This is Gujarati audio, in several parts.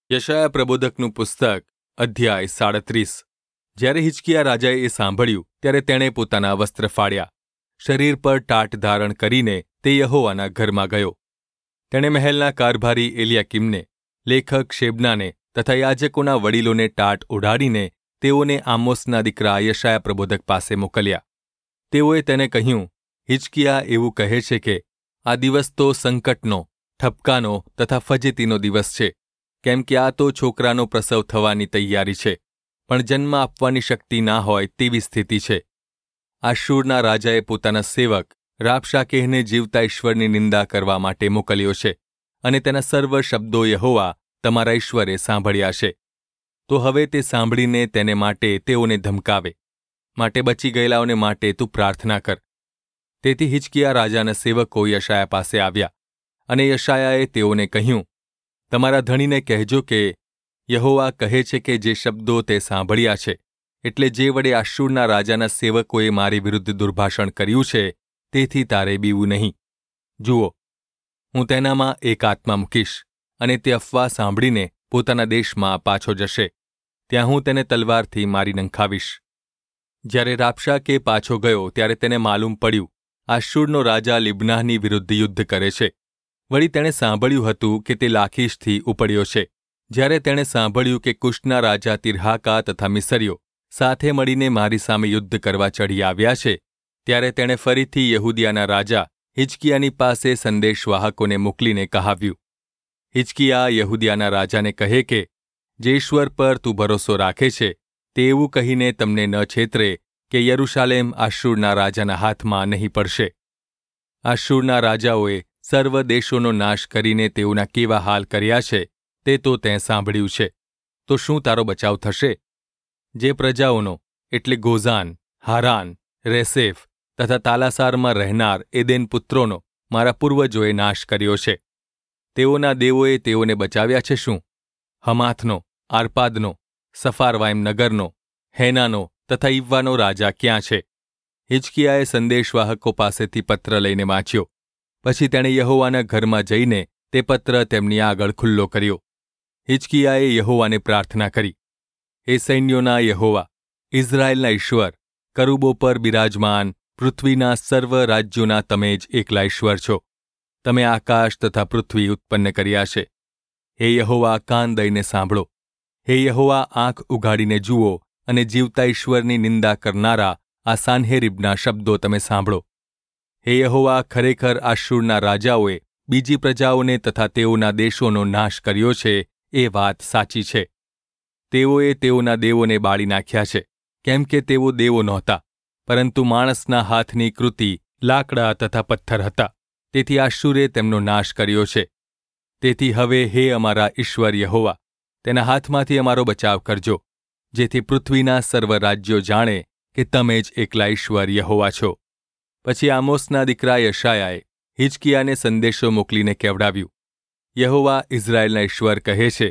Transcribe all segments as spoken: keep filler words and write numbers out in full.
યશાયા પ્રબોધકનું પુસ્તક અધ્યાય સાડત્રીસ. જ્યારે હિજકિયા રાજાએ એ સાંભળ્યું ત્યારે તેણે પોતાના વસ્ત્ર ફાડ્યા, શરીર પર ટાટ ધારણ કરીને તે યહોવાના ઘરમાં ગયો. તેણે મહેલના કારભારી એલિયાકીમને, લેખક શેબનાને તથા યાજકોના વડીલોને ટાટ ઓઢાડીને તેઓને આમોસના દીકરા યશાયા પ્રબોધક પાસે મોકલ્યા. તેઓએ તેને કહ્યું, હિજકિયા એવું કહે છે કે આ દિવસ તો સંકટનો, ઠપકાનો તથા ફજેતીનો દિવસ છે, કેમ કે આ તો છોકરાનો પ્રસવ થવાની તૈયારી છે, પણ જન્મ આપવાની શક્તિ ના હોય તેવી સ્થિતિ છે. આશૂરના રાજાએ પોતાના સેવક રાબશાકેહને જીવતા ઈશ્વરની નિંદા કરવા માટે મોકલ્યો છે, અને તેના સર્વ શબ્દો યહોવા તમારા ઈશ્વરે સાંભળ્યા છે. તો હવે તે સાંભળીને તેને માટે તેઓને ધમકાવે, માટે બચી ગયેલાઓને માટે તું પ્રાર્થના કર. તેથી હિજકિયા રાજાના સેવકો યશાયા પાસે આવ્યા, અને યશાયાએ તેઓને કહ્યું, તમારા ધણીને કહેજો કે યહોવા કહે છે કે જે શબ્દો તે સાંભળ્યા છે, એટલે જે વડે આશૂરના રાજાના સેવકોએ મારી વિરુદ્ધ દુર્ભાષણ કર્યું છે, તેથી તારે બીવું નહીં. જુઓ, હું તેનામાં એક આત્મા મૂકીશ, અને તે અફવા સાંભળીને પોતાના દેશમાં પાછો જશે. ત્યાં હું તેને તલવારથી મારી નંખાવીશ. જ્યારે રાબશાકે પાછો ગયો ત્યારે તેને માલુમ પડ્યું આશૂરનો રાજા લિબ્નાની વિરુદ્ધ યુદ્ધ કરે છે. વળી તેણે સાંભળ્યું હતું કે તે લાખીશથી ઉપડ્યો છે. જ્યારે તેણે સાંભળ્યું કે કુશના રાજા તિર્હાકા તથા મિસરીઓ સાથે મળીને મારી સામે યુદ્ધ કરવા ચઢી આવ્યા છે, ત્યારે તેણે ફરીથી યહૂદિયાના રાજા હિજકિયાની પાસે સંદેશવાહકોને મોકલીને કહાવ્યું. હિજકિયા યહૂદિયાના રાજાને કહે કે જે ઈશ્વર પર તું ભરોસો રાખે છે તે એવું કહીને તમને ન છેતરે કે યરૂશાલેમ આશૂરના રાજાના હાથમાં નહીં પડશે. આશૂરના રાજાઓએ સર્વ દેશોનો નાશ કરીને તેઓના કેવા હાલ કર્યા છે તે તો તેં સાંભળ્યું છે. તો શું તારો બચાવ થશે? જે પ્રજાઓનો એટલે ગોઝાન, હારાન, રેસેફ તથા તાલાસારમાં રહેનાર એદેન પુત્રોનો મારા પૂર્વજોએ નાશ કર્યો છે, તેઓના દેવોએ તેઓને બચાવ્યા છે શું? હમાથનો, આરપાદનો, સફારવાઇમ નગરનો, હેનાનો તથા ઈવ્વાનો રાજા ક્યાં છે? હિજકિયાએ સંદેશવાહકો પાસેથી પત્ર લઈને વાંચ્યો. પછી તેણે યહોવાના ઘરમાં જઈને તે પત્ર તેમની આગળ ખુલ્લો કર્યો. હિજકિયાએ યહોવાને પ્રાર્થના કરી, હે સૈન્યોના યહોવા, ઇઝરાયેલના ઈશ્વર, કરુબો પર બિરાજમાન પૃથ્વીના સર્વ રાજ્યોના તમે જ એકલા ઈશ્વર છો. તમે આકાશ તથા પૃથ્વી ઉત્પન્ન કર્યા છે. હે યહોવા, કાન દઈને સાંભળો. હે યહોવા, આંખ ઉઘાડીને જુઓ અને જીવતા ઈશ્વરની નિંદા કરનારા આ સાન્હેરીબના શબ્દો તમે સાંભળો. હે યહોવા, ખરેખર આશૂરના રાજાઓએ બીજી પ્રજાઓને તથા તેઓના દેશોનો નાશ કર્યો છે એ વાત સાચી છે. તેઓએ તેઓના દેવોને બાળી નાખ્યા છે, કેમ કે તેઓ દેવો નહોતા, પરંતુ માણસના હાથની કૃતિ લાકડા તથા પથ્થર હતા. તેથી આશૂરે તેમનો નાશ કર્યો છે. તેથી હવે હે અમારા ઈશ્વર યહોવા, તેના હાથમાંથી અમારો બચાવ કરજો, જેથી પૃથ્વીના સર્વ રાજ્યો જાણે કે તમે જ એકલા ઈશ્વર યહોવા છો. પછી આમોસના દીકરા યશાયાએ હિજકિયાને સંદેશો મોકલીને કહેવડાવ્યું, યહોવા ઇઝરાયેલના ઈશ્વર કહે છે,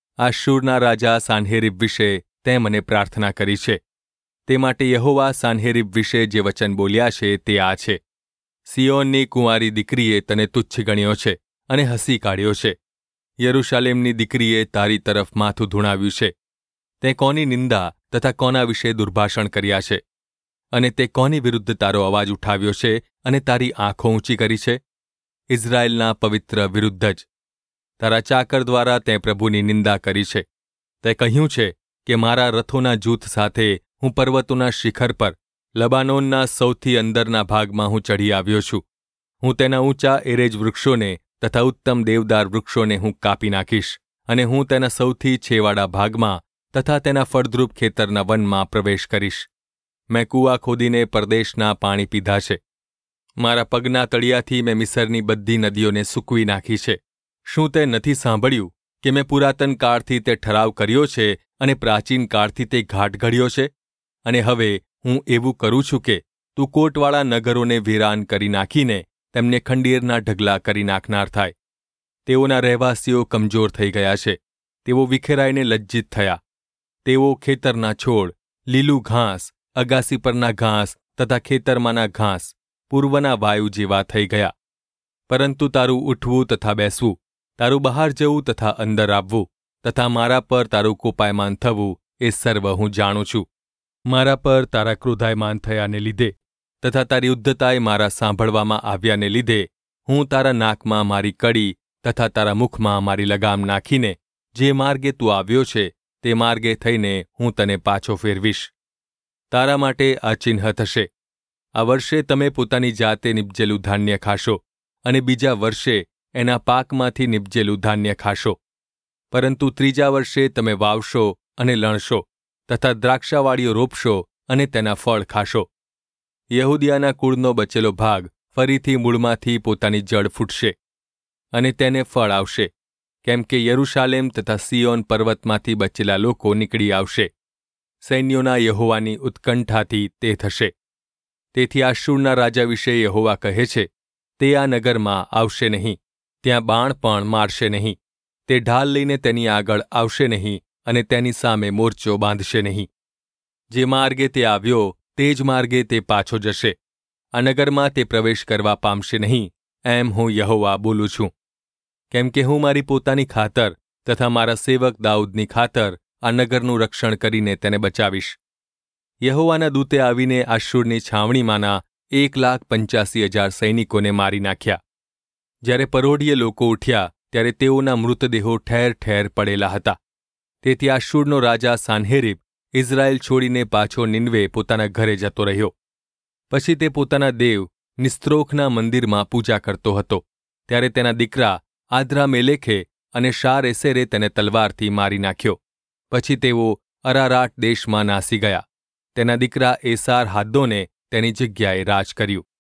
આશૂરના રાજા સાન્હેરીબ વિશે તે મને પ્રાર્થના કરી છે. તે માટે યહોવા સાન્હેરીબ વિશે જે વચન બોલ્યા છે તે આ છે, સિયોનની કુંવારી દીકરીએ તને તુચ્છ ગણ્યો છે અને હસી કાઢ્યો છે. યરૂશાલેમની દીકરીએ તારી તરફ માથું ધૂણાવ્યું છે. તે કોની નિંદા તથા કોના વિશે દુર્ભાષણ કર્યા છે? અને તે કોની વિરુદ્ધ તારો અવાજ ઉઠાવ્યો છે અને તારી આંખો ઊંચી કરી છે? ઇઝરાયેલના પવિત્ર વિરુદ્ધ જ. તારા ચાકર દ્વારા તે પ્રભુની નિંદા કરી છે. તે કહ્યું છે કે મારા રથોના જૂથ સાથે હું પર્વતોના શિખર પર, લબાનોનના સૌથી અંદરના ભાગમાં હું ચઢી આવ્યો છું. હું તેના ઊંચા એરેજ વૃક્ષોને તથા ઉત્તમ દેવદાર વૃક્ષોને હું કાપી નાખીશ, અને હું તેના સૌથી છેવાડા ભાગમાં તથા તેના ફળદ્રુપ ખેતરના વનમાં પ્રવેશ કરીશ. મેં કૂવા ખોદીને પરદેશના પાણી પીધા છે. મારા પગના તળિયાથી મેં મિસરની બધી નદીઓને સૂકવી નાખી છે. શું તે નથી સાંભળ્યું કે મેં પુરાતન કાળથી તે ઠરાવ કર્યો છે અને પ્રાચીન કાળથી તે ઘાટ ઘડ્યો છે? અને હવે હું એવું કરું છું કે તું કોટવાળા નગરોને વેરાન કરી નાખીને તેમને ખંડેરના ઢગલા કરી નાખનાર થાય. તેઓના રહેવાસીઓ કમજોર થઈ ગયા છે. તેઓ વિખેરાઈને લજ્જિત થયા. તેઓ ખેતરના છોડ, લીલું ઘાસ, અગાસી પરના ઘાસ તથા ખેતરમાંના ઘાસ, પૂર્વના વાયુ જેવા થઈ ગયા. પરંતુ તારું ઉઠવું તથા બેસવું, તારું બહાર જવું તથા અંદર આવવું, તથા મારા પર તારું કોપાયમાન થવું એ સર્વ હું જાણું છું. મારા પર તારા ક્રોધાયમાન થયાને લીધે તથા તારી ઉદ્ધતાએ મારા સાંભળવામાં આવ્યાને લીધે હું તારા નાકમાં મારી કડી તથા તારા મુખમાં મારી લગામ નાખીને જે માર્ગે તું આવ્યો છે તે માર્ગે થઈને હું તને પાછો ફેરવીશ. તારા માટે આ ચિહ્ન થશે. આ વર્ષે તમે પોતાની જાતે નિપજેલું ધાન્ય ખાશો અને બીજા વર્ષે એના પાકમાંથી નિપજેલું ધાન્ય ખાશો. પરંતુ ત્રીજા વર્ષે તમે વાવશો અને લણશો તથા દ્રાક્ષાવાળીઓ રોપશો અને તેના ફળ ખાશો. યહૂદિયાના કુળનો બચેલો ભાગ ફરીથી મૂળમાંથી પોતાની જડ ફૂટશે અને તેને ફળ આવશે, કેમ કે યરૂશાલેમ તથા સિયોન પર્વતમાંથી બચેલા લોકો નીકળી આવશે. સૈન્યોના યહોવાની ઉત્કંઠાથી તે થશે. તેથી આશુરના રાજા વિશે યહોવા કહે છે, તે આ નગરમાં આવશે નહીં, ત્યાં બાણ પણ મારશે નહીં, તે ઢાલ લઈને તેની આગળ આવશે નહીં અને તેની સામે મોરચો બાંધશે નહીં. જે માર્ગે તે આવ્યો તે જ માર્ગે તે પાછો જશે. આ નગરમાં તે પ્રવેશ કરવા પામશે નહીં, એમ હું યહોવા બોલું છું. કેમ કે હું મારી પોતાની ખાતર તથા મારા સેવક દાઉદની ખાતર આ નગરનું રક્ષણ કરીને તેને બચાવીશ. યહોવાના દૂતે આવીને આશુરની છાવણીમાંના એક લાખ પંચ્યાસી હજાર સૈનિકોને મારી નાખ્યા. જ્યારે પરોઢિયે લોકો ઉઠ્યા ત્યારે તેઓના મૃતદેહો ઠેર ઠેર પડેલા હતા. તેથી આશુરનો રાજા સાન્હેરીબ ઇઝરાયેલ છોડીને પાછો નિનવે પોતાના ઘરે જતો રહ્યો. પછી તે પોતાના દેવ નિસ્ત્રોખના મંદિરમાં પૂજા કરતો હતો. ત્યારે તેના દીકરા આદ્રામેલેખે અને શાર-એસેરે તેને તલવારથી મારી નાખ્યો. પછી તેઓ અરારાટ દેશમાં નાસી ગયા. તેના દીકરા એસાર હાદ્દોને તેની જગ્યાએ રાજ કર્યું.